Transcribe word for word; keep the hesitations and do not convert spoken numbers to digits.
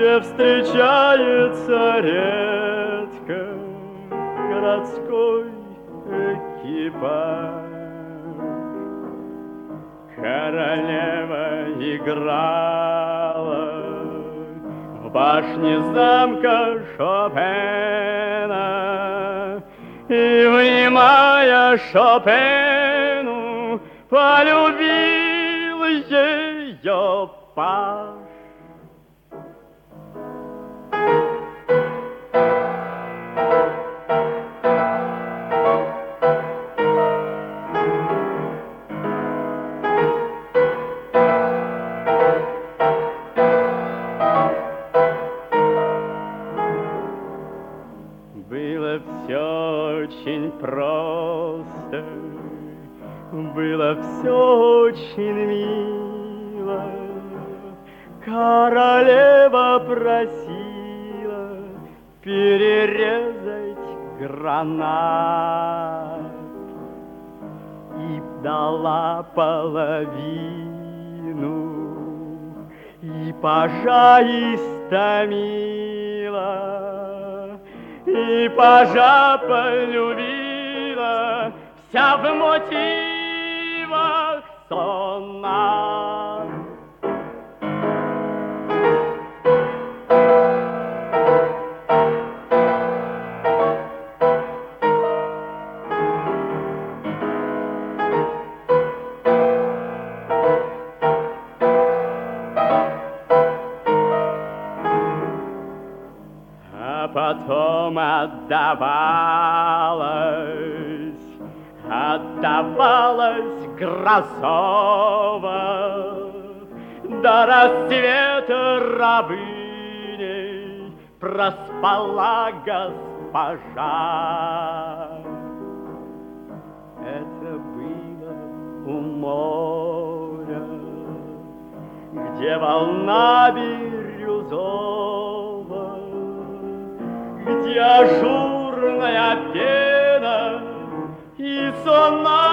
где встречается редко городской экипаж. Королева играла в башне замка Шопена, и, внимая Шопену, полюбил ее паж. Было все очень просто, было все очень мило. Королева просила перерезать гранат и дала половину, и пажа истомила. И пажа полюбила, вся в мотивах сонна. Потом отдавалась, отдавалась Грозова, до рассвета рабыней проспала госпожа. Это было у моря, где волна бирюзова, где ажурная пена и сонна